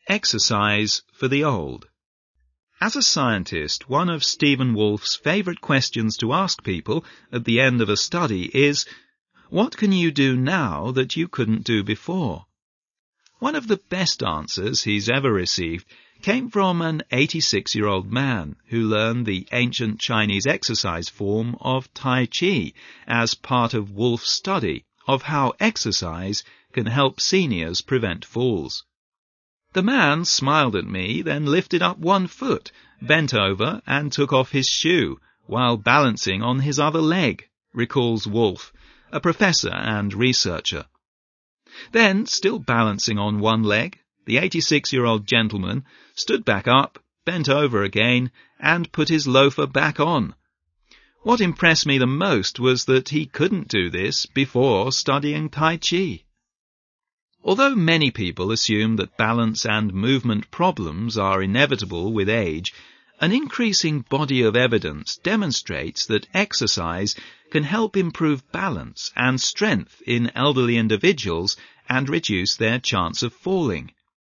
Exercise for the old. As a scientist, one of Stephen Wolf's favourite questions to ask people at the end of a study is, what can you do now that you couldn't do before? One of the best answers he's ever received came from an 86-year-old man who learned the ancient Chinese exercise form of Tai Chi as part of Wolf's study of how exercise can help seniors prevent falls. The man smiled at me, then lifted up one foot, bent over and took off his shoe while balancing on his other leg, recalls Wolf, a professor and researcher. Then, still balancing on one leg, the 86-year-old gentleman stood back up, bent over again, and put his loafer back on. What impressed me the most was that he couldn't do this before studying Tai Chi. Although many people assume that balance and movement problems are inevitable with age, an increasing body of evidence demonstrates that exercise can help improve balance and strength in elderly individuals and reduce their chance of falling.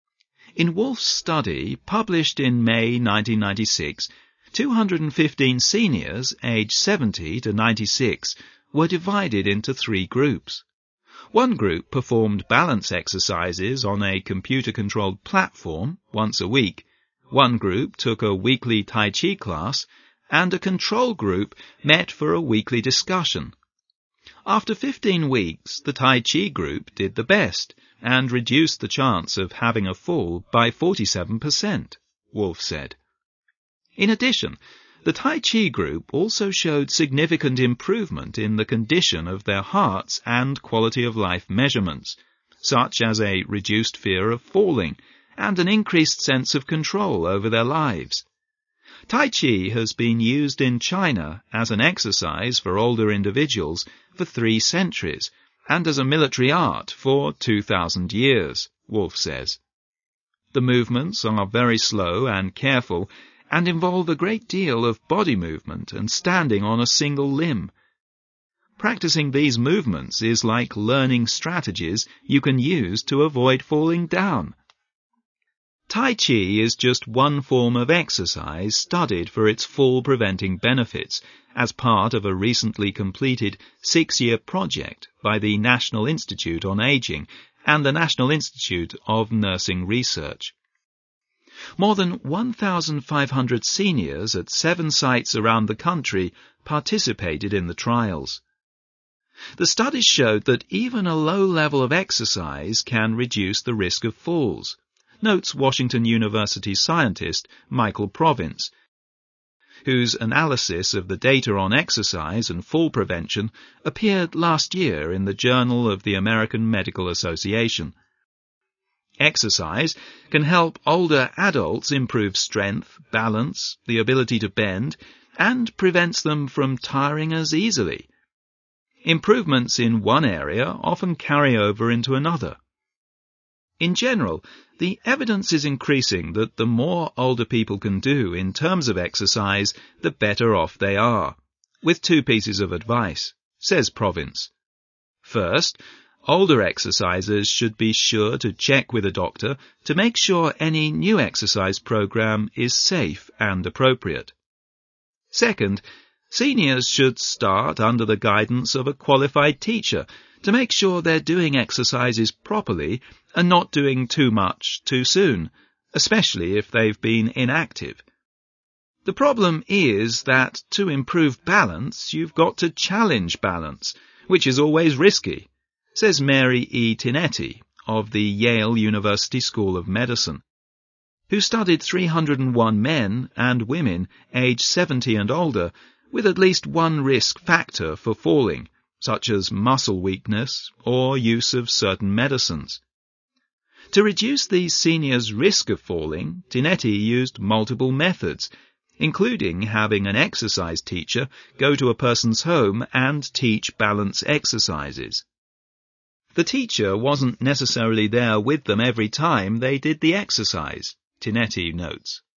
In Wolf's study, published in May 1996, 215 seniors aged 70 to 96 were divided into 3 groups. One group performed balance exercises on a computer-controlled platform once a week, one group took a weekly Tai Chi class, and a control group met for a weekly discussion. After 15 weeks, the Tai Chi group did the best and reduced the chance of having a fall by 47%, Wolf said. In addition, the Tai Chi group also showed significant improvement in the condition of their hearts and quality of life measurements, such as a reduced fear of falling and an increased sense of control over their lives. Tai Chi has been used in China as an exercise for older individuals for 3 centuries and as a military art for 2,000 years, Wolf says. The movements are very slow and careful and involve a great deal of body movement and standing on a single limb. Practicing these movements is like learning strategies you can use to avoid falling down. Tai Chi is just one form of exercise studied for its fall-preventing benefits as part of a recently completed 6-year project by the National Institute on Aging and the National Institute of Nursing Research. More than 1,500 seniors at 7 sites around the country participated in the trials. The studies showed that even a low level of exercise can reduce the risk of falls, notes Washington University scientist Michael Province, whose analysis of the data on exercise and fall prevention appeared last year in the Journal of the American Medical Association. Exercise can help older adults improve strength, balance, the ability to bend, and prevents them from tiring as easily. Improvements in one area often carry over into another. In general, the evidence is increasing that the more older people can do in terms of exercise, the better off they are, with 2 pieces of advice, says Province. First, older exercisers should be sure to check with a doctor to make sure any new exercise program is safe and appropriate. Second, seniors should start under the guidance of a qualified teacher to make sure they're doing exercises properly and not doing too much too soon, especially if they've been inactive. The problem is that to improve balance, you've got to challenge balance, which is always risky, says Mary E. Tinetti of the Yale University School of Medicine, who studied 301 men and women aged 70 and older with at least one risk factor for falling, such as muscle weakness or use of certain medicines. To reduce these seniors' risk of falling, Tinetti used multiple methods, including having an exercise teacher go to a person's home and teach balance exercises. The teacher wasn't necessarily there with them every time they did the exercise, Tinetti notes.